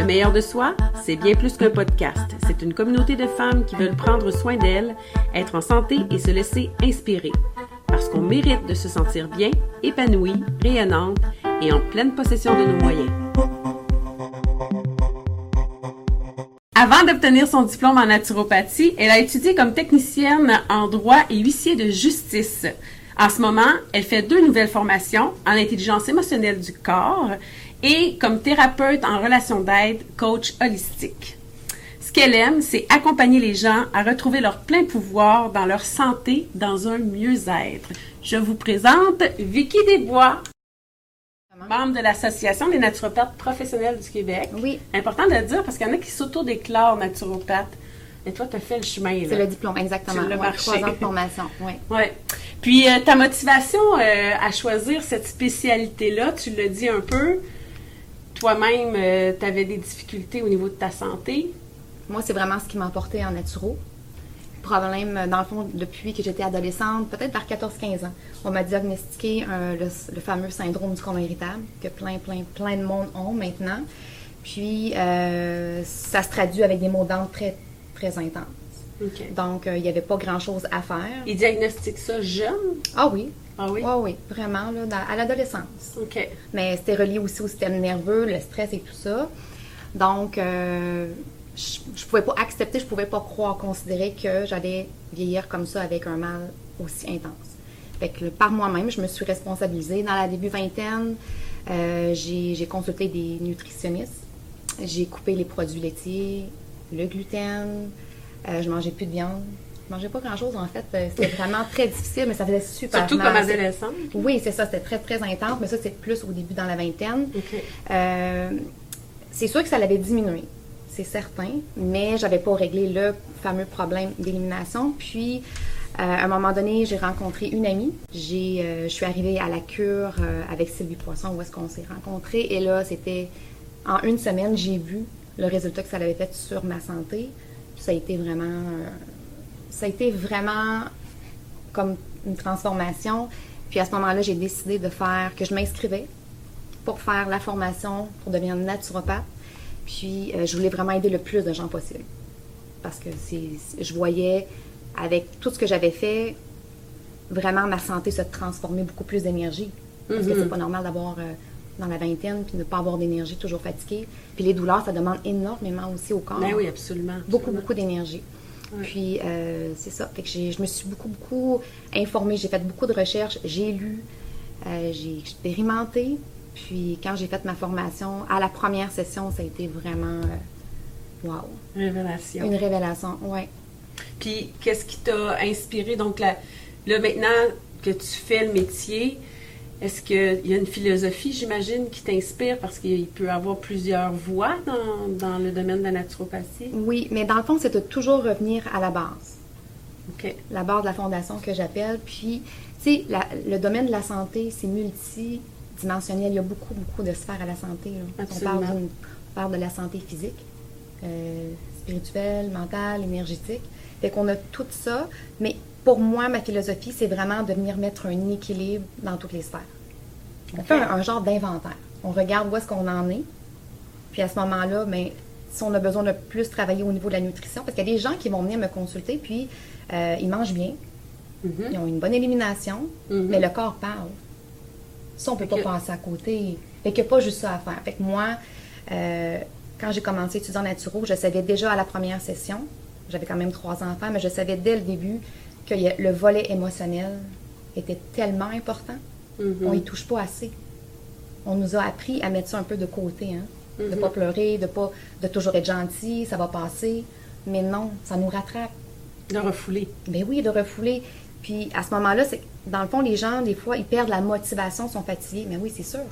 Le meilleur de soi, c'est bien plus qu'un podcast. C'est une communauté de femmes qui veulent prendre soin d'elles, être en santé et se laisser inspirer. Parce qu'on mérite de se sentir bien, épanouie, rayonnante et en pleine possession de nos moyens. Avant d'obtenir son diplôme en naturopathie, elle a étudié comme technicienne en droit et huissier de justice. En ce moment, elle fait 2 nouvelles formations en intelligence émotionnelle du corps et comme thérapeute en relation d'aide, coach holistique. Ce qu'elle aime, c'est accompagner les gens à retrouver leur plein pouvoir dans leur santé, dans un mieux-être. Je vous présente Vicky Desbois, membre de l'Association des naturopathes professionnels du Québec. Oui. Important de le dire parce qu'il y en a qui s'auto-déclarent naturopathes. Et toi, tu as fait le chemin. Là. C'est le diplôme, exactement. Tu l'as marché. 3 ans de formation, oui. Ouais. Puis, ta motivation à choisir cette spécialité-là, tu l'as dit un peu, toi-même, tu avais des difficultés au niveau de ta santé. Moi, c'est vraiment ce qui m'a emporté en naturo. Problème, dans le fond, depuis que j'étais adolescente, peut-être vers 14-15 ans, on m'a diagnostiqué le fameux syndrome du côlon irritable que plein de monde ont maintenant. Puis, ça se traduit avec des maux d'âme très, très intenses. Okay. Donc, il n'y avait pas grand-chose à faire. Ils diagnostiquent ça jeune? Ah oui. Ah oui? Ah oui, vraiment, là, à l'adolescence. OK. Mais c'était relié aussi au système nerveux, le stress et tout ça. Donc, je pouvais pas accepter, je pouvais pas croire, considérer que j'allais vieillir comme ça avec un mal aussi intense. Fait que par moi-même, je me suis responsabilisée. Dans la début vingtaine, j'ai consulté des nutritionnistes. J'ai coupé les produits laitiers, le gluten, je mangeais plus de viande. Je mangeais pas grand-chose, en fait. C'était vraiment très difficile, mais ça faisait super mal. Surtout comme adolescente? Oui, c'est ça. C'était très, très intense, mais ça, c'est plus au début dans la vingtaine. Okay. C'est sûr que ça l'avait diminué, c'est certain, mais j'avais pas réglé le fameux problème d'élimination. Puis, à un moment donné, j'ai rencontré une amie. Je suis arrivée à la cure avec Sylvie Poisson, où est-ce qu'on s'est rencontrés. Et là, c'était en 1 semaine, j'ai vu le résultat que ça avait fait sur ma santé. Ça a été vraiment comme une transformation. Puis à ce moment-là, j'ai décidé que je m'inscrivais pour faire la formation pour devenir naturopathe. Puis je voulais vraiment aider le plus de gens possible. Parce que je voyais, avec tout ce que j'avais fait, vraiment ma santé se transformer, beaucoup plus d'énergie. Parce que c'est pas normal d'avoir dans la vingtaine, puis de ne pas avoir d'énergie, toujours fatiguée. Puis les douleurs, ça demande énormément aussi au corps. Ben oui, absolument. Beaucoup d'énergie. Ouais. Puis, c'est ça. Fait que je me suis beaucoup informée. J'ai fait beaucoup de recherches. J'ai lu. J'ai expérimenté. Puis, quand j'ai fait ma formation, à la première session, ça a été vraiment... wow! Révélation. Une révélation, oui. Puis, qu'est-ce qui t'a inspiré? Donc, là, maintenant que tu fais le métier, est-ce qu'il y a une philosophie, j'imagine, qui t'inspire? Parce qu'il peut y avoir plusieurs voies dans le domaine de la naturopathie. Oui, mais dans le fond, c'est de toujours revenir à la base. OK. La base de la fondation que j'appelle. Puis, tu sais, le domaine de la santé, c'est multidimensionnel. Il y a beaucoup de sphères à la santé. Là. On parle de la santé physique, spirituelle, mentale, énergétique. Fait qu'on a tout ça, mais pour moi, ma philosophie, c'est vraiment de venir mettre un équilibre dans toutes les sphères. On fait un genre d'inventaire. On regarde où est-ce qu'on en est. Puis à ce moment-là, bien, si on a besoin de plus travailler au niveau de la nutrition, parce qu'il y a des gens qui vont venir me consulter, puis ils mangent bien, ils ont une bonne élimination, mais le corps parle. Ça, on ne peut pas passer à côté. Fait qu'il n'y a pas juste ça à faire. Fait que moi, quand j'ai commencé à étudier en naturo, je savais déjà à la première session, j'avais quand même 3 enfants, mais je savais dès le début que le volet émotionnel était tellement important. On n'y touche pas assez. On nous a appris à mettre ça un peu de côté, hein? De ne pas pleurer, de toujours être gentil, ça va passer. Mais non, ça nous rattrape. De refouler. Ben oui, de refouler. Puis à ce moment-là, dans le fond, les gens, des fois, ils perdent la motivation, sont fatigués. Mais oui, c'est sûr.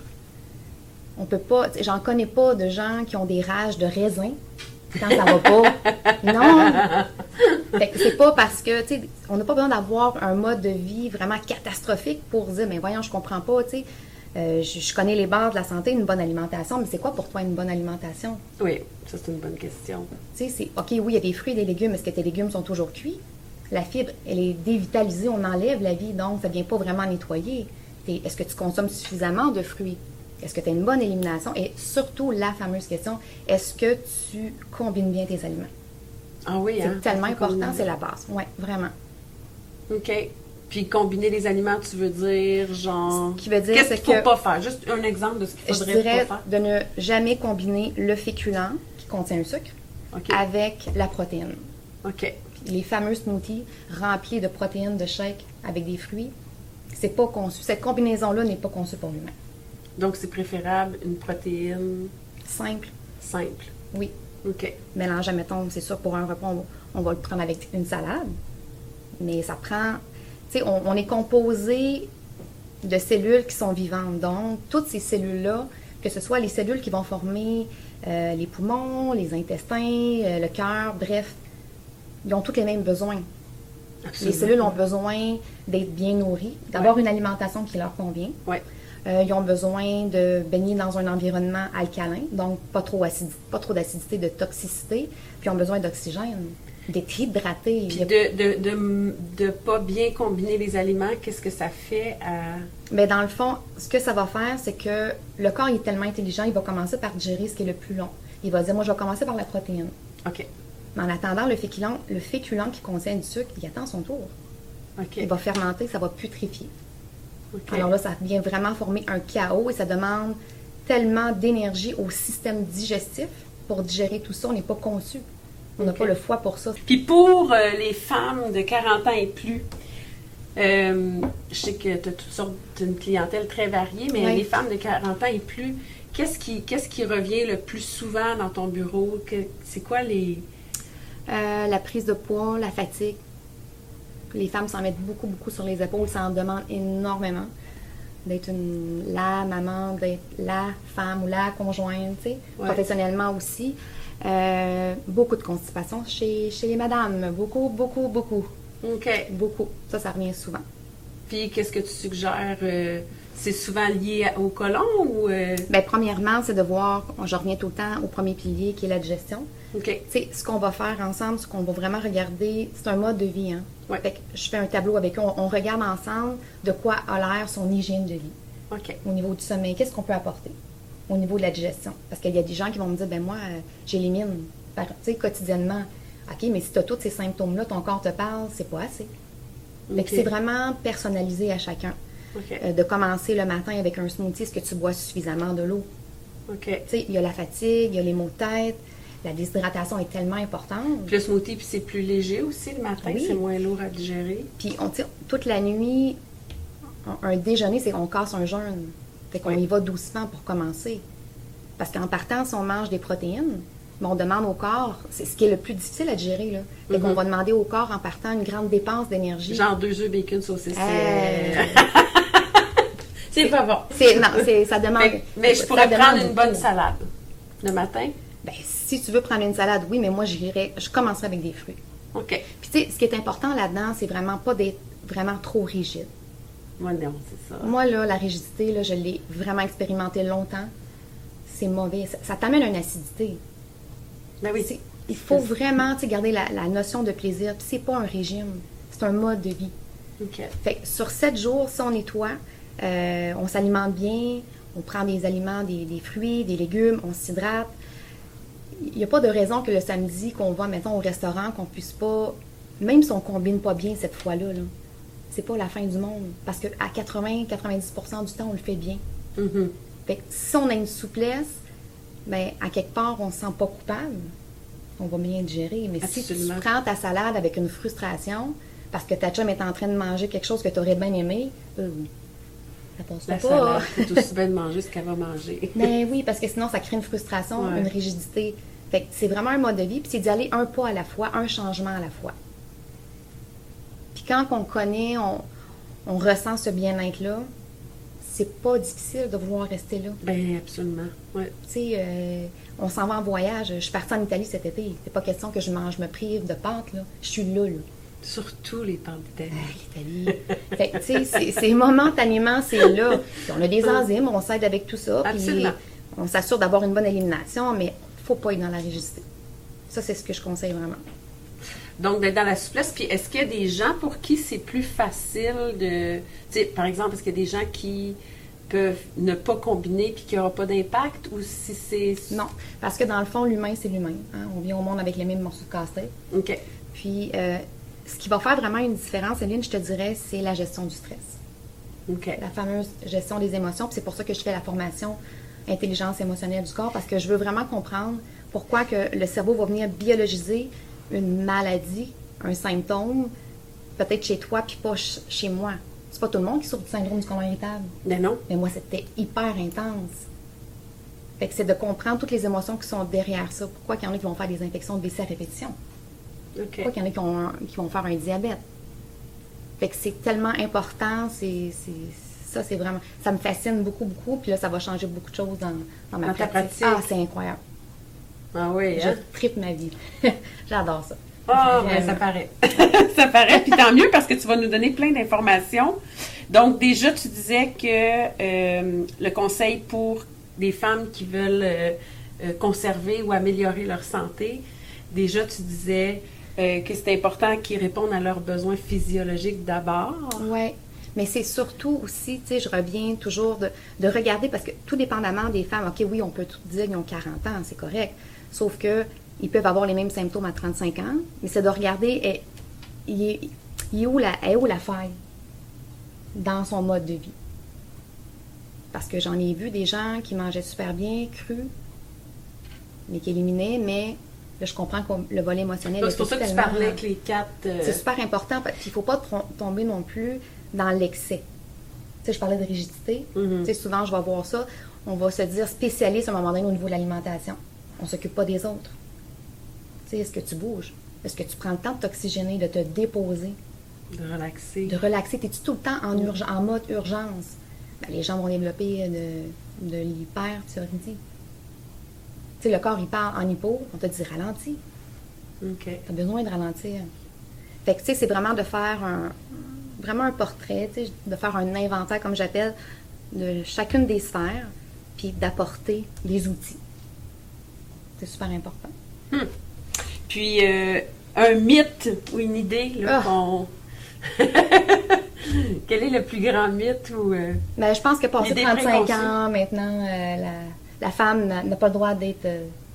On peut pas... J'en connais pas de gens qui ont des rages de raisin quand ça va pas. Non! Fait que c'est pas parce que, tu sais, on n'a pas besoin d'avoir un mode de vie vraiment catastrophique pour dire, mais voyons, je comprends pas, tu sais. Je connais les bases de la santé, une bonne alimentation, mais c'est quoi pour toi une bonne alimentation? Oui, ça c'est une bonne question. Tu sais, c'est, OK, oui, il y a des fruits et des légumes, est-ce que tes légumes sont toujours cuits? La fibre, elle est dévitalisée, on enlève la vie, donc ça ne vient pas vraiment nettoyer. Est-ce que tu consommes suffisamment de fruits? Est-ce que tu as une bonne élimination? Et surtout, la fameuse question, est-ce que tu combines bien tes aliments? Ah oui, c'est tellement important, c'est la base. Oui, vraiment. OK. Puis combiner les aliments, tu veux dire, genre... Ce qui veut dire, qu'est-ce qu'il ne faut pas faire? Juste un exemple de ce qu'il faudrait pas faire. Je dirais de ne jamais combiner le féculent, qui contient un sucre, avec la protéine. OK. Les fameux smoothies remplis de protéines, de shakes avec des fruits, c'est pas conçu. Cette combinaison-là n'est pas conçue pour l'humain. Donc, c'est préférable une protéine... Simple. Simple. Oui. OK. Mélange, mettons, c'est sûr, pour un repas, on va le prendre avec une salade, mais ça prend... Tu sais, on est composé de cellules qui sont vivantes. Donc, toutes ces cellules-là, que ce soit les cellules qui vont former les poumons, les intestins, le cœur, bref, ils ont tous les mêmes besoins. Absolument. Les cellules ont besoin d'être bien nourries, d'avoir une alimentation qui leur convient. Ouais. Ils ont besoin de baigner dans un environnement alcalin, donc pas trop d'acidité, de toxicité, puis ils ont besoin d'oxygène, d'être hydratés. Puis de pas bien combiner les aliments, qu'est-ce que ça fait à... Mais dans le fond, ce que ça va faire, c'est que le corps il est tellement intelligent, il va commencer par digérer ce qui est le plus long. Il va dire, moi je vais commencer par la protéine. OK. Mais en attendant, le féculent qui contient du sucre, il attend son tour. OK. Il va fermenter, ça va putréfier. Okay. Alors là, ça vient vraiment former un chaos et ça demande tellement d'énergie au système digestif pour digérer tout ça. On n'est pas conçu. On n'a pas le foie pour ça. Puis pour les femmes de 40 ans et plus, je sais que tu as toutes sortes d'une clientèle très variée, mais les femmes de 40 ans et plus, qu'est-ce qui revient le plus souvent dans ton bureau? C'est quoi les... La prise de poids, la fatigue. Les femmes s'en mettent beaucoup, beaucoup sur les épaules. Ça en demande énormément. D'être la maman, d'être la femme ou la conjointe, tu sais, professionnellement aussi. Beaucoup de constipation chez les madames. Beaucoup, beaucoup, beaucoup. OK. Beaucoup. Ça revient souvent. Puis, qu'est-ce que tu suggères? C'est souvent lié au côlon ou... Bien, premièrement, c'est de voir, je reviens tout le temps au premier pilier qui est la digestion. OK. Tu sais, ce qu'on va faire ensemble, ce qu'on va vraiment regarder, c'est un mode de vie, hein. Ouais. Fait que je fais un tableau avec eux, on regarde ensemble de quoi a l'air son hygiène de vie. OK. Au niveau du sommeil, qu'est-ce qu'on peut apporter? Au niveau de la digestion. Parce qu'il y a des gens qui vont me dire, ben moi, j'élimine, tu sais, quotidiennement. OK, mais si tu as tous ces symptômes-là, ton corps te parle, c'est pas assez. Fait que c'est vraiment personnalisé à chacun. Okay. De commencer le matin avec un smoothie, est-ce que tu bois suffisamment de l'eau? OK. Tu sais, il y a la fatigue, il y a les maux de tête, la déshydratation est tellement importante. Puis le smoothie, puis c'est plus léger aussi le matin, oui. C'est moins lourd à digérer. Puis toute la nuit, un déjeuner, c'est qu'on casse un jeûne. Fait qu'on y va doucement pour commencer. Parce qu'en partant, si on mange des protéines, on demande au corps, c'est ce qui est le plus difficile à digérer, là. Fait qu'on va demander au corps en partant une grande dépense d'énergie. Genre 2 œufs, bacon, saucisse. C'est pas bon. Ça demande... Mais je pourrais prendre une bonne salade le matin? Ben, si tu veux prendre une salade, oui, mais moi, je commencerai avec des fruits. OK. Puis tu sais, ce qui est important là-dedans, c'est vraiment pas d'être vraiment trop rigide. Moi, non, c'est ça. Moi, là, la rigidité, là, je l'ai vraiment expérimenté longtemps. C'est mauvais. Ça t'amène une acidité. Ben oui. Il faut vraiment garder la notion de plaisir. Puis c'est pas un régime, c'est un mode de vie. OK. Fait que sur 7 jours, si on nettoie, on s'alimente bien, on prend des aliments, des fruits, des légumes, on s'hydrate. Il n'y a pas de raison que le samedi qu'on va, mettons, au restaurant, qu'on puisse pas, même si on combine pas bien cette fois-là, là, c'est pas la fin du monde. Parce qu'à 80-90% du temps, on le fait bien. Mm-hmm. Fait que si on a une souplesse, ben, à quelque part, on ne se sent pas coupable. On va bien digérer. Mais Absolument. Si tu prends ta salade avec une frustration, parce que ta chum est en train de manger quelque chose que tu aurais bien aimé, ça passe La pas. salade, c'est aussi bien de manger ce qu'elle va manger. Mais oui, parce que sinon, ça crée une frustration, une rigidité. Fait que c'est vraiment un mode de vie, puis c'est d'y aller un pas à la fois, un changement à la fois. Puis quand on connaît, on ressent ce bien-être-là, c'est pas difficile de vouloir rester là. Bien, absolument. Ouais. Tu sais, on s'en va en voyage. Je suis partie en Italie cet été. C'est pas question que je me prive de pâtes, là. Je suis là. Surtout les pâtes d'Italie. L'Italie. Fait que, tu sais, c'est momentanément, c'est là. Puis on a des enzymes, on s'aide avec tout ça. Absolument. Puis on s'assure d'avoir une bonne élimination, mais faut pas être dans la rigidité. Ça, c'est ce que je conseille vraiment. Donc, d'être dans la souplesse. Puis, est-ce qu'il y a des gens pour qui c'est plus facile de... Tu sais, par exemple, est-ce qu'il y a des gens qui peuvent ne pas combiner puis qu'il n'y aura pas d'impact, ou si c'est... Non, parce que dans le fond, l'humain, c'est l'humain. Hein? On vient au monde avec les mêmes morceaux de casse-tête. OK. Puis, ce qui va faire vraiment une différence, Evelyne, je te dirais, c'est la gestion du stress. OK. La fameuse gestion des émotions. Puis c'est pour ça que je fais la formation intelligence émotionnelle du corps, parce que je veux vraiment comprendre pourquoi que le cerveau va venir biologiser une maladie, un symptôme, peut-être chez toi, puis pas chez moi. C'est pas tout le monde qui souffre du syndrome du côlon irritable. Ben non. Mais moi, c'était hyper intense. Fait que c'est de comprendre toutes les émotions qui sont derrière ça. Pourquoi il y en a qui vont faire des infections de WC à répétition? OK. Pourquoi il y en a qui vont faire un diabète? Fait que c'est tellement important, ça, c'est vraiment... Ça me fascine beaucoup, beaucoup, puis là, ça va changer beaucoup de choses dans ma pratique. Ah, c'est incroyable. Ah oui, Je tripe ma vie. J'adore ça. Ah, ben ça paraît. Ça paraît, puis tant mieux parce que tu vas nous donner plein d'informations. Donc, déjà, tu disais que le conseil pour des femmes qui veulent conserver ou améliorer leur santé, déjà, tu disais que c'est important qu'ils répondent à leurs besoins physiologiques d'abord. Oui, mais c'est surtout aussi, tu sais, je reviens toujours de regarder, parce que tout dépendamment des femmes, OK, oui, on peut tout dire qu'ils ont 40 ans, c'est correct, sauf que ils peuvent avoir les mêmes symptômes à 35 ans, mais c'est de regarder, est où la faille dans son mode de vie. Parce que j'en ai vu des gens qui mangeaient super bien, crus, mais qui éliminaient, mais là, je comprends que le volet émotionnel... C'est pour ça que tu parlais avec les 4... C'est super important, puis il ne faut pas tomber non plus dans l'excès. Tu sais, je parlais de rigidité. Tu sais, souvent, je vais voir ça, on va se dire spécialiste à un moment donné au niveau de l'alimentation. On ne s'occupe pas des autres. Tu sais, est-ce que tu bouges? Est-ce que tu prends le temps de t'oxygéner, de te déposer? De relaxer. De relaxer. T'es-tu tout le temps en mode urgence? Ben, les gens vont développer de l'hyperthyroïdie. Tu sais, le corps, il parle en hypo, on te dit ralentis. OK. Tu as besoin de ralentir. Fait que, tu sais, c'est vraiment de faire vraiment un portrait, tu sais, de faire un inventaire, comme j'appelle, de chacune des sphères, puis d'apporter les outils. C'est super important. Puis, un mythe ou une idée, là, qu'on... Quel est le plus grand mythe ou... Ben, je pense que passer 35 ans, maintenant, la femme n'a pas le droit d'être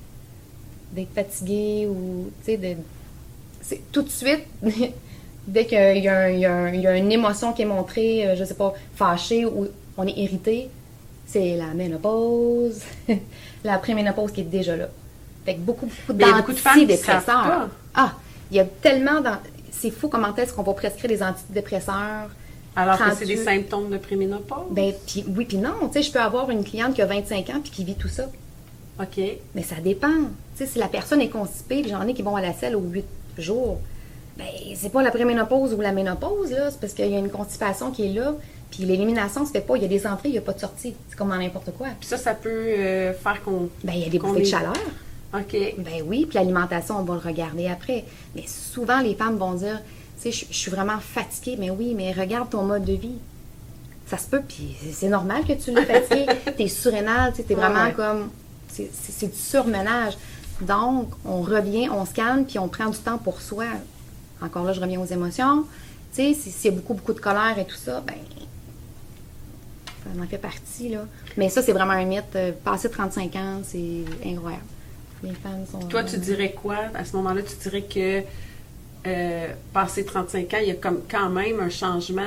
fatiguée ou, tu sais, tout de suite, dès qu'il y a une émotion qui est montrée, je sais pas, fâchée ou on est irrité, c'est la ménopause, la préménopause qui est déjà là. Fait que beaucoup d'antidépresseurs. Ah, il y a tellement... C'est fou comment est-ce qu'on va prescrire des antidépresseurs. Alors que c'est des symptômes de préménopause? Ben, oui, puis non. Tu sais, je peux avoir une cliente qui a 25 ans puis qui vit tout ça. OK. Mais ça dépend. Tu sais, si la personne est constipée, puis j'en ai qui vont à la selle aux 8 jours, ben, c'est pas la préménopause ou la ménopause, là. C'est parce qu'il y a une constipation qui est là, puis l'élimination se fait pas. Il y a des entrées, il n'y a pas de sortie. C'est comme dans n'importe quoi. Puis ça peut faire qu'on... Ben, il y a des bouffées de chaleur. OK. Ben oui, puis l'alimentation, on va le regarder après. Mais souvent, les femmes vont dire, tu sais, je suis vraiment fatiguée. Mais oui, mais regarde ton mode de vie. Ça se peut, puis c'est normal que tu l'aies fatiguée. T'es surrénale, tu sais, t'es vraiment comme... C'est du surmenage. Donc, on revient, on se calme, puis on prend du temps pour soi. Encore là, je reviens aux émotions. Tu sais, s'il y a beaucoup, beaucoup de colère et tout ça, ben ça en fait partie, là. Mais ça, c'est vraiment un mythe. Passer 35 ans, c'est incroyable. Les femmes sont... Toi, tu dirais quoi? À ce moment-là, tu dirais que passé 35 ans, il y a quand même un changement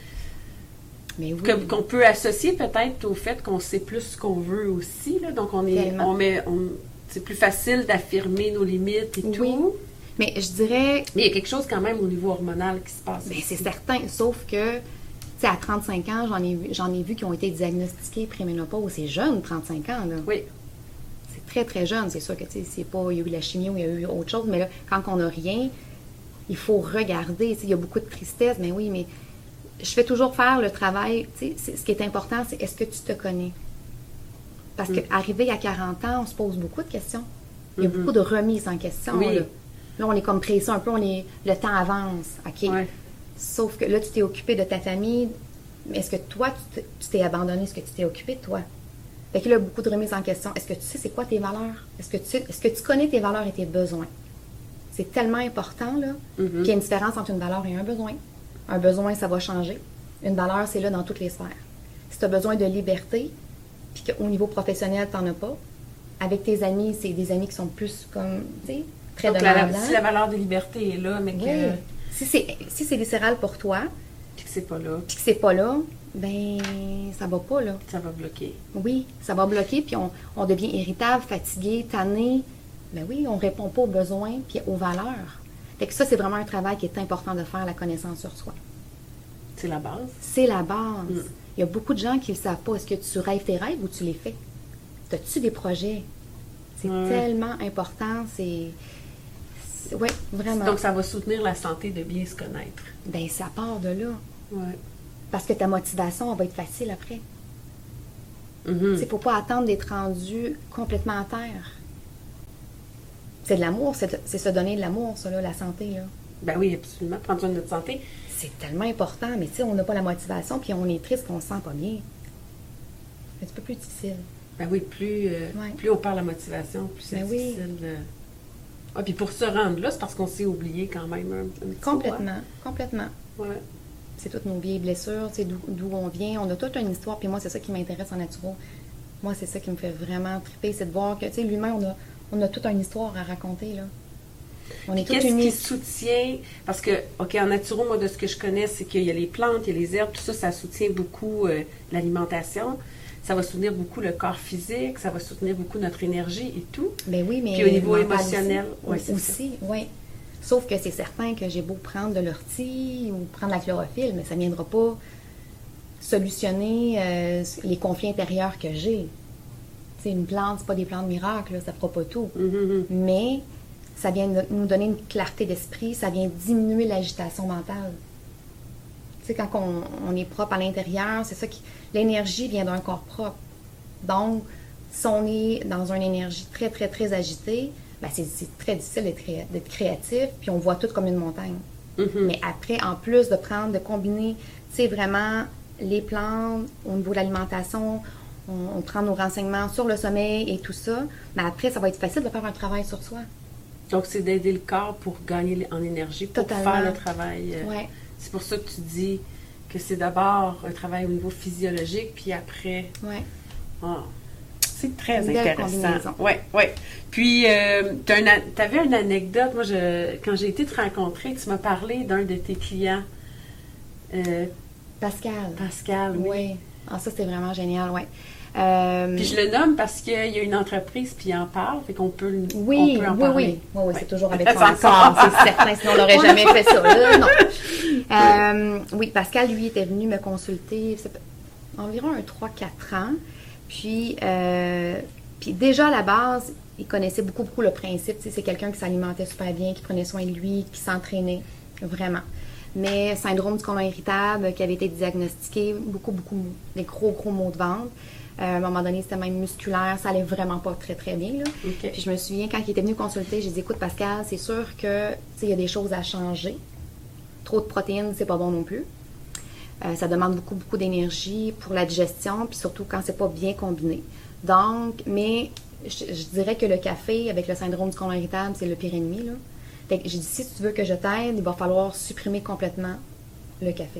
mais oui. qu'on peut associer peut-être au fait qu'on sait plus ce qu'on veut aussi. Là. Donc, c'est plus facile d'affirmer nos limites et tout. Mais je dirais... Mais il y a quelque chose quand même au niveau hormonal qui se passe. Bien, c'est certain. Sauf que, tu sais, à 35 ans, j'en ai vu qui ont été diagnostiqués préménopause. C'est jeune, 35 ans, là. Oui. C'est très, très jeune. C'est sûr que, tu sais, il y a eu la chimie ou il y a eu autre chose. Mais là, quand on n'a rien, il faut regarder. Tu sais, il y a beaucoup de tristesse. Mais oui, mais je fais toujours faire le travail. Tu sais, ce qui est important, c'est est-ce que tu te connais? Parce qu'arriver à 40 ans, on se pose beaucoup de questions. Il y a beaucoup de remises en question. Oui. Là, on est comme pressé un peu, le temps avance. OK. Ouais. Sauf que là, tu t'es occupé de ta famille. Mais est-ce que toi, tu t'es abandonné? Est-ce que tu t'es occupé de toi? Fait que là, beaucoup de remises en question. Est-ce que tu sais c'est quoi tes valeurs? Est-ce que tu connais tes valeurs et tes besoins? C'est tellement important, là, qu'il y a une différence entre une valeur et un besoin. Un besoin, ça va changer. Une valeur, c'est là dans toutes les sphères. Si tu as besoin de liberté, puis qu'au niveau professionnel, tu n'en as pas, avec tes amis, c'est des amis qui sont plus comme, tu sais, très demandants. Si la valeur de liberté est là, mais que... Oui. Si c'est viscéral pour toi, Puis que c'est pas là. puis que c'est pas là, ben ça va pas, là. Ça va bloquer. Oui, ça va bloquer, puis on devient irritable, fatigué, tanné. Ben oui, on répond pas aux besoins puis aux valeurs. Fait que ça, c'est vraiment un travail qui est important de faire, la connaissance sur soi. C'est la base. C'est la base. Il y a beaucoup de gens qui ne le savent pas. Est-ce que tu rêves tes rêves ou tu les fais? As-tu des projets? C'est tellement important. Oui, vraiment. Donc, ça va soutenir la santé de bien se connaître. Ben ça part de là. Oui. Parce que ta motivation, elle va être facile après. Mm-hmm. Il ne faut pas attendre d'être rendu complètement à terre. C'est de l'amour, c'est se donner de l'amour, ça, là, la santé, là. Ben oui, absolument. Prendre soin de notre santé. C'est tellement important, mais tu sais, on n'a pas la motivation, puis on est triste, qu'on se sent pas bien. C'est un petit peu plus difficile. Ben oui, plus on perd la motivation, plus c'est difficile. Ah, puis pour se rendre là, c'est parce qu'on s'est oublié quand même un petit Complètement, complètement. Ouais. C'est toutes nos vieilles blessures, c'est d'où on vient. On a toute une histoire, puis moi, c'est ça qui m'intéresse en naturo. Moi, c'est ça qui me fait vraiment triper, c'est de voir que, tu sais, l'humain, on a toute une histoire à raconter, là. On est toute Qu'est-ce une qui soutient? Parce que, OK, en naturo, moi, de ce que je connais, c'est qu'il y a les plantes, il y a les herbes, tout ça, ça soutient beaucoup l'alimentation. Ça va soutenir beaucoup le corps physique, ça va soutenir beaucoup notre énergie et tout. Ben oui, mais puis au niveau émotionnel aussi, oui. Sauf que c'est certain que j'ai beau prendre de l'ortie ou prendre la chlorophylle, mais ça ne viendra pas solutionner les conflits intérieurs que j'ai. C'est une plante, c'est pas des plantes miracles, là, ça ne fera pas tout. Mm-hmm. Mais ça vient nous donner une clarté d'esprit, ça vient diminuer l'agitation mentale. Tu sais, quand on est propre à l'intérieur, c'est ça qui... L'énergie vient d'un corps propre. Donc, si on est dans une énergie très, très, très agitée, ben c'est très difficile d'être créatif, puis on voit tout comme une montagne. Mm-hmm. Mais après, en plus de combiner, tu sais, vraiment les plantes, au niveau de l'alimentation, on prend nos renseignements sur le sommeil et tout ça, mais après, ça va être facile de faire un travail sur soi. Donc, c'est d'aider le corps pour gagner en énergie, pour faire le travail. Ouais. C'est pour ça que tu dis que c'est d'abord un travail au niveau physiologique, puis après... Ouais. Ah, c'est très Une belle intéressant. combinaison. Oui, oui. Puis, tu avais une anecdote. Moi, quand j'ai été te rencontrer, tu m'as parlé d'un de tes clients. Pascal, oui. Oui. Ah, ça, c'est vraiment génial, oui. Puis je le nomme parce qu'il y a une entreprise, puis il en parle, fait qu'on peut, oui, on peut en parler. Oui, c'est toujours avec son accord, c'est certain, sinon on n'aurait jamais fait ça. Là, non. Oui, Pascal, lui, était venu me consulter environ 3-4 ans. Puis déjà, à la base, il connaissait beaucoup le principe. C'est quelqu'un qui s'alimentait super bien, qui prenait soin de lui, qui s'entraînait, vraiment. Mais syndrome du côlon irritable qui avait été diagnostiqué, beaucoup, des gros maux de ventre. À un moment donné, c'était même musculaire, ça allait vraiment pas très, très bien. Là. Okay. Puis je me souviens, quand il était venu consulter, j'ai dit, écoute Pascal, c'est sûr que il y a des choses à changer. Trop de protéines, c'est pas bon non plus. Ça demande beaucoup d'énergie pour la digestion, puis surtout quand c'est pas bien combiné. Donc, mais je dirais que le café, avec le syndrome du côlon irritable, c'est le pire ennemi, là. Fait que j'ai dit, si tu veux que je t'aide, il va falloir supprimer complètement le café.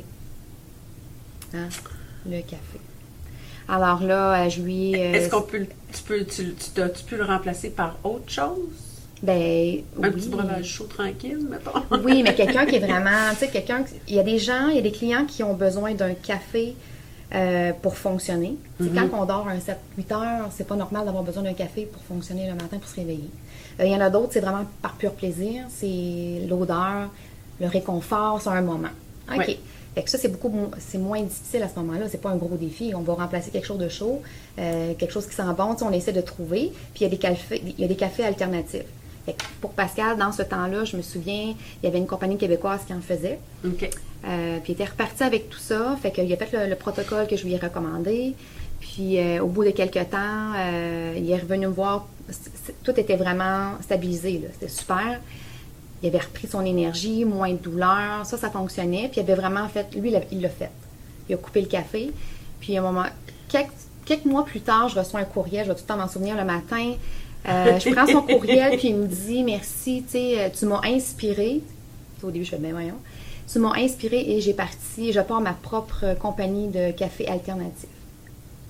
Hein? Le café. Alors là, je lui... Est-ce qu'on peut... Tu peux le remplacer par autre chose? Ben, un petit breuvage chaud tranquille, mettons. Oui, mais quelqu'un qui est vraiment... Tu sais, il y a des clients qui ont besoin d'un café pour fonctionner. Mm-hmm. Quand on dort un 7-8 heures, c'est pas normal d'avoir besoin d'un café pour fonctionner le matin, pour se réveiller. Il y en a d'autres, c'est vraiment par pur plaisir. C'est l'odeur, le réconfort sur un moment. OK. Oui. Fait que ça, c'est moins difficile à ce moment-là. C'est pas un gros défi. On va remplacer quelque chose de chaud, quelque chose qui sent bon. Tu sais, on essaie de trouver. Puis il y a des cafés alternatifs. Fait que pour Pascal, dans ce temps-là, je me souviens, il y avait une compagnie québécoise qui en faisait. OK. Puis il était reparti avec tout ça. Fait qu'il a fait le protocole que je lui ai recommandé. Puis au bout de quelques temps, il est revenu me voir. Tout était vraiment stabilisé, là. C'était super. Il avait repris son énergie, moins de douleur. Ça fonctionnait. Puis il avait vraiment fait... Lui, il l'a fait. Il a coupé le café. Puis à un moment... Quelques mois plus tard, je reçois un courriel. Je vais tout le temps m'en souvenir le matin. Je prends son courriel, puis il me dit « Merci, tu m'as inspiré. » Au début, je fais « Ben voyons. » Tu m'as inspiré et je pars ma propre compagnie de café alternatif.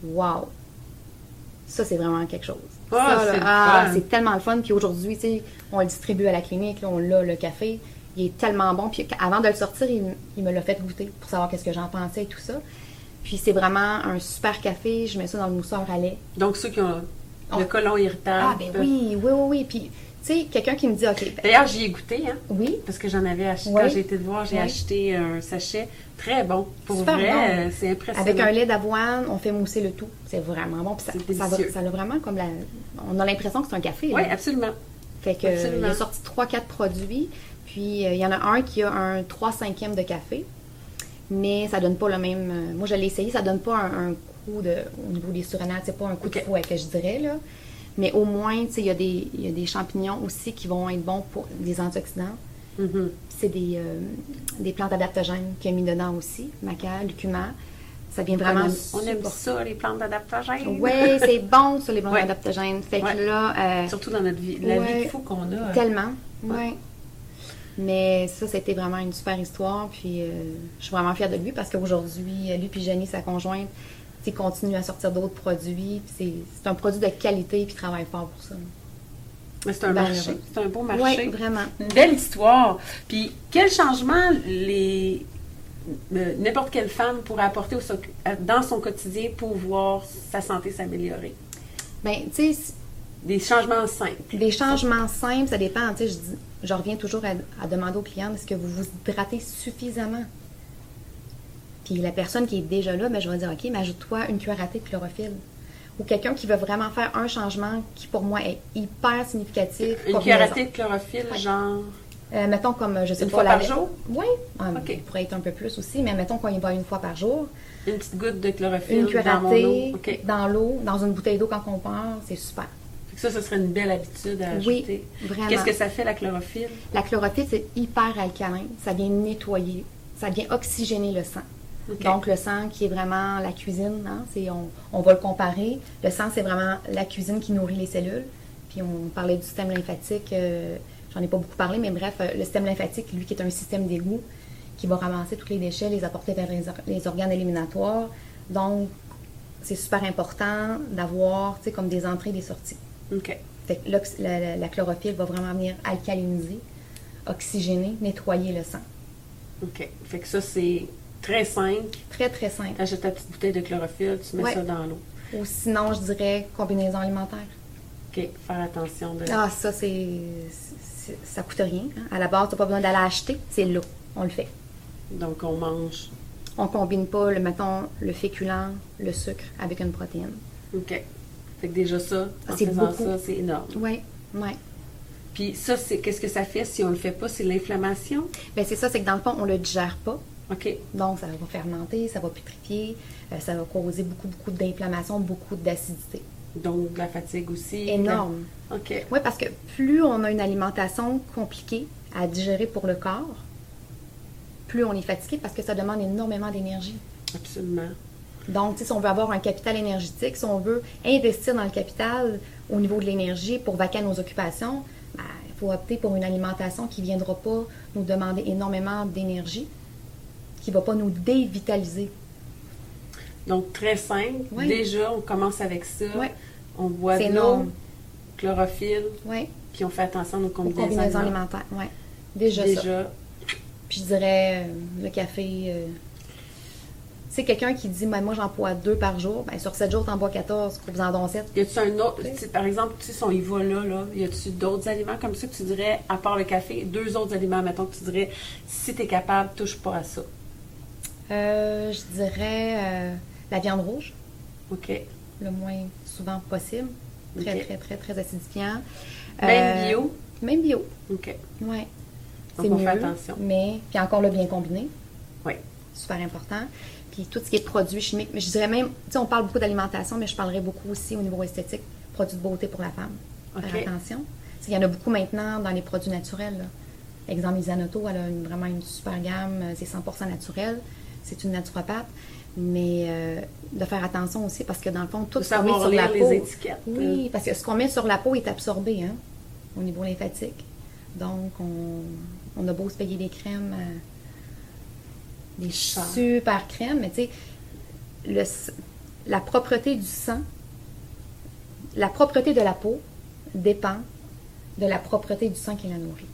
wow! Ça, c'est vraiment quelque chose. Ah, Ça, c'est là, le fun. c'est tellement le fun. Puis aujourd'hui, tu sais, on le distribue à la clinique, là, on l'a, le café. Il est tellement bon. Puis avant de le sortir, il me l'a fait goûter pour savoir qu'est-ce que j'en pensais et tout ça. Puis c'est vraiment un super café. Je mets ça dans le mousseur à lait. Donc, ceux qui ont le côlon irritable. Ah, ben oui, oui, oui, oui. Puis, tu sais, quelqu'un qui me dit, OK, ben, D'ailleurs, j'y ai goûté, hein? oui, Parce que j'en avais acheté. Oui. Quand j'ai été te voir, j'ai Oui. acheté un sachet très bon. Pour Super vrai, bon. c'est impressionnant. avec un lait d'avoine, on fait mousser le tout. C'est vraiment bon. Puis C'est délicieux. ça a vraiment comme la... On a l'impression que c'est un café. Oui, là. absolument. Fait que, Absolument. il a sorti 3-4 produits. Puis, il y en a un qui a un 3/5 de café. Mais ça donne pas le même... moi, je l'ai essayé, ça donne pas un coup de... Au niveau des surrénales, c'est pas un coup Ok. de fouet que je dirais, là. Mais au moins, tu sais, il y a des champignons aussi qui vont être bons pour des antioxydants. Mhm. C'est des plantes adaptogènes qu'il a mis dedans aussi. Maca, lucuma. Ça vient vraiment... On aime ça, les plantes adaptogènes. Oui, c'est bon, ça, les plantes Ouais. adaptogènes. Fait que Ouais. là... Surtout dans notre vie, la vie ouais, de fou qu'on a. tellement, Ouais. oui. Mais ça, c'était vraiment une super histoire. Puis je suis vraiment fière de lui parce qu'aujourd'hui, lui puis Jenny, sa conjointe, ils continuent à sortir d'autres produits. Puis c'est un produit de qualité puis ils travaillent fort pour ça. Mais c'est un Ben, marché. ouais. C'est un beau marché. Oui, vraiment. Une belle histoire. Puis, quel changement n'importe quelle femme pourrait apporter dans son quotidien pour voir sa santé s'améliorer? Ben, tu sais, Des changements simples. des changements simples, ça dépend. Tu sais, je reviens toujours à demander aux clients, est-ce que vous vous hydratez suffisamment? Puis la personne qui est déjà là, ben, je vais dire, OK, mais ajoute-toi une cuillère à thé de chlorophylle. Ou quelqu'un qui veut vraiment faire un changement qui, pour moi, est hyper significatif. Une cuillère à thé de chlorophylle, Ouais. genre Mettons comme, je sais une pas, fois la... par jour? Oui, OK. il pourrait être un peu plus aussi, mais mettons qu'on y va une fois par jour. Une petite goutte de chlorophylle Une cuillère dans à mon thé, eau. OK. dans l'eau, dans une bouteille d'eau quand on part, c'est super. Fait que ça, ce serait une belle habitude à Oui, ajouter. vraiment. Qu'est-ce que ça fait, la chlorophylle? La chlorophylle, c'est hyper alcalin. Ça vient nettoyer, ça vient oxygéner le sang. OK. Donc, le sang qui est vraiment la cuisine, hein, on va le comparer. Le sang, c'est vraiment la cuisine qui nourrit les cellules. Puis, on parlait du système lymphatique, j'en ai pas beaucoup parlé, mais bref, le système lymphatique, lui, qui est un système d'égout, qui va ramasser tous les déchets, les apporter vers les organes éliminatoires. Donc, c'est super important d'avoir, tu sais, comme des entrées et des sorties. OK. Fait que la chlorophylle va vraiment venir alcaliniser, oxygéner, nettoyer le sang. OK. Fait que ça, c'est très simple. Très, très simple. Tu achètes ta petite bouteille de chlorophylle, tu mets Ouais. ça dans l'eau. Ou sinon, je dirais combinaison alimentaire. OK. Faire attention de... Ah, ça, ça coûte rien. Hein. À la base, tu n'as pas besoin d'aller acheter, c'est là. On le fait. Donc, on mange. On combine pas, mettons, le féculent, le sucre avec une protéine. OK. Fait que déjà ça, en C'est faisant beaucoup. ça, c'est énorme. Oui, oui. Puis ça, qu'est-ce que ça fait si on le fait pas? C'est l'inflammation? Bien, c'est ça, c'est que dans le fond, on ne le digère pas. OK. Donc, ça va fermenter, ça va putrifier, ça va causer beaucoup, beaucoup d'inflammation, beaucoup d'acidité. Donc, de la fatigue aussi. Énorme. OK. Oui, parce que plus on a une alimentation compliquée à digérer pour le corps, plus on est fatigué parce que ça demande énormément d'énergie. Absolument. Donc, tu sais, si on veut avoir un capital énergétique, si on veut investir dans le capital au niveau de l'énergie pour vaquer à nos occupations, ben, il faut opter pour une alimentation qui ne viendra pas nous demander énormément d'énergie, qui ne va pas nous dévitaliser. Donc, très simple. Oui. Déjà, on commence avec ça. Oui. On boit C'est de l'eau, énorme. chlorophylle, Oui, puis on fait attention à nos aux combinaisons combinaisons alimentaires. alimentaires. Oui, déjà ça. Déjà. Puis je dirais, le café... c'est quelqu'un qui dit, ben, moi j'en bois 2 par jour. Ben, sur 7 jours, t'en bois 14, faut que vous en donnez 7. Y a-tu un autre, Oui. tu sais, par exemple, tu sais, si on y va là, y a-tu d'autres aliments comme ça que tu dirais, à part le café, 2 autres aliments, mettons, que tu dirais, si t'es capable, touche pas à ça. Je dirais la viande rouge, OK. le moins souvent possible. Très, Ok. très, très, très acidifiant. Même bio? Même bio, OK. oui. Donc, C'est on mieux, fait attention. mais, puis encore le bien combiné, Oui. super important. Puis tout ce qui est produits chimiques, mais je dirais même, tu sais, on parle beaucoup d'alimentation, mais je parlerai beaucoup aussi au niveau esthétique, produits de beauté pour la femme. OK. Faire attention. Il y en a beaucoup maintenant dans les produits naturels. Là. Exemple, Isanoto, elle a vraiment une super gamme, c'est 100% naturel. C'est une naturopathe. Mais de faire attention aussi, parce que dans le fond, tout De ce qu'on met savoir sur la lire peau... les étiquettes. Oui, parce que ce qu'on met sur la peau est absorbé, hein, au niveau lymphatique. Donc, on a beau se payer des crèmes, des Cher. super crèmes, mais tu sais, la propreté du sang, la propreté de la peau dépend de la propreté du sang qui la nourrit.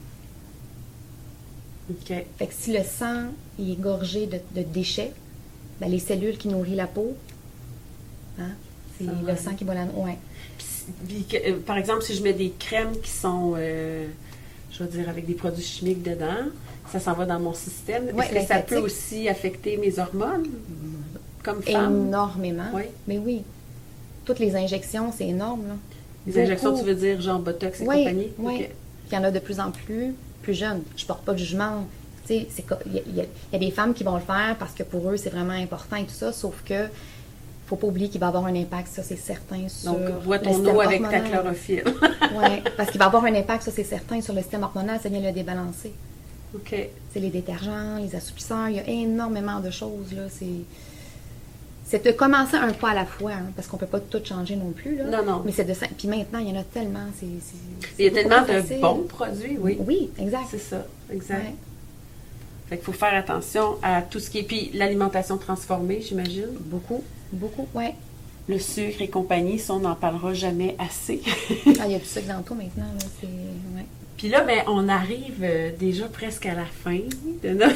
OK. Fait que si le sang il est gorgé de déchets, ben les cellules qui nourrissent la peau, hein, c'est le sang qui va la nourrir. Ouais. Puis, par exemple, si je mets des crèmes qui sont, je veux dire, avec des produits chimiques dedans, ça s'en va dans mon système. Ouais, est-ce que ça peut aussi affecter mes hormones comme femme? Énormément. Oui. Mais oui. Toutes les injections, c'est énorme. Là. Les injections, tu veux dire genre Botox et compagnie? Oui. Okay. Il y en a de plus en plus jeunes. Je porte pas de jugement. Tu sais, il y a des femmes qui vont le faire parce que pour eux, c'est vraiment important et tout ça, sauf que faut pas oublier qu'il va avoir un impact, ça c'est certain, sur donc, bois ton eau avec ta chlorophylle. Oui, parce qu'il va avoir un impact, ça c'est certain, sur le système hormonal, ça vient le débalancer. OK. C'est les détergents, les assoupisseurs, il y a énormément de choses, là, c'est de commencer un pas à la fois, hein, parce qu'on peut pas tout changer non plus, là. Non. Mais c'est de ça. Puis maintenant, il y en a tellement, il y a tellement de bons produits, oui. Oui, exact. C'est ça, exact. Ouais. Fait qu'il faut faire attention à tout ce qui est... Puis l'alimentation transformée, j'imagine. Beaucoup, oui. Le sucre et compagnie, ça, on n'en parlera jamais assez. Il y a du sucre dans tout maintenant, là, ouais. Puis là, ben, on arrive déjà presque à la fin de notre...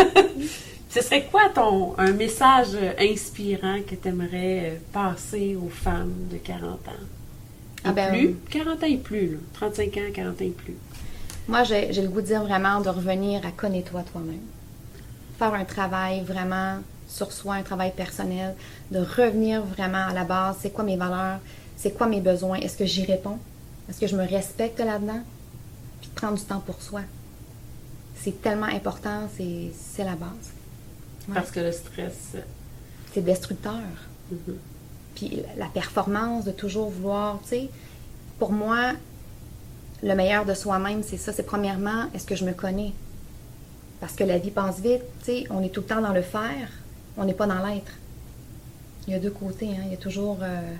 Ce serait quoi un message inspirant que tu aimerais passer aux femmes de 40 ans? Plus? 40 ans et plus, là. 35 ans, 40 ans et plus. Moi, j'ai le goût de dire vraiment de revenir à connais-toi toi-même. Faire un travail vraiment sur soi, un travail personnel, de revenir vraiment à la base. C'est quoi mes valeurs? C'est quoi mes besoins? Est-ce que j'y réponds? Est-ce que je me respecte là-dedans? Puis de prendre du temps pour soi. C'est tellement important, c'est la base. Ouais. Parce que le stress... c'est destructeur. Mm-hmm. Puis la performance, de toujours vouloir, tu sais, pour moi, le meilleur de soi-même, c'est ça. C'est premièrement, est-ce que je me connais? Parce que la vie passe vite, tu sais, on est tout le temps dans le faire, on n'est pas dans l'être. Il y a deux côtés, hein. Il y a toujours...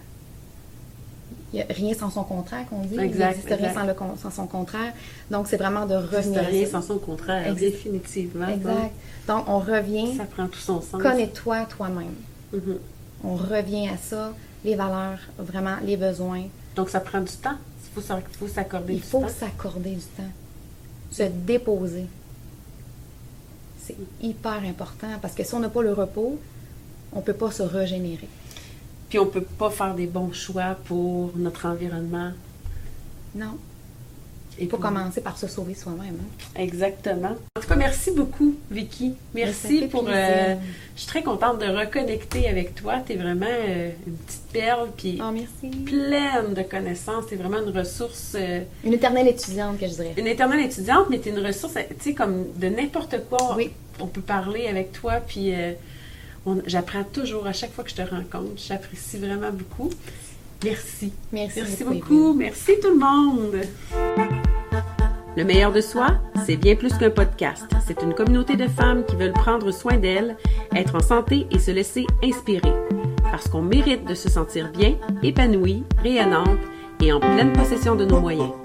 il n'y a rien sans son contraire, qu'on dit. Exact, il n'existe rien sans son contraire. Donc, c'est vraiment de revenir. Il rien sans son contraire, définitivement. Exact. Donc, on revient. Ça prend tout son sens. Connais-toi toi-même. Mm-hmm. On revient à ça, les valeurs, vraiment, les besoins. Donc, ça prend du temps. Il faut s'accorder du temps. Il faut s'accorder du temps. Se déposer. C'est hyper important parce que si on n'a pas le repos, on ne peut pas se régénérer. Puis on ne peut pas faire des bons choix pour notre environnement. Non. Il faut commencer par se sauver soi-même. Hein? Exactement. En tout cas, merci beaucoup, Vicky. Merci pour... je suis très contente de reconnecter avec toi. Tu es vraiment une petite perle, puis pleine de connaissances. Tu es vraiment une ressource... une éternelle étudiante, que je dirais. Une éternelle étudiante, mais tu es une ressource, tu sais, comme de n'importe quoi. Oui. On peut parler avec toi, puis j'apprends toujours à chaque fois que je te rencontre. J'apprécie vraiment beaucoup. Merci. Merci beaucoup. Merci tout le monde. Le meilleur de soi, c'est bien plus qu'un podcast. C'est une communauté de femmes qui veulent prendre soin d'elles, être en santé et se laisser inspirer. Parce qu'on mérite de se sentir bien, épanouie, rayonnante et en pleine possession de nos moyens.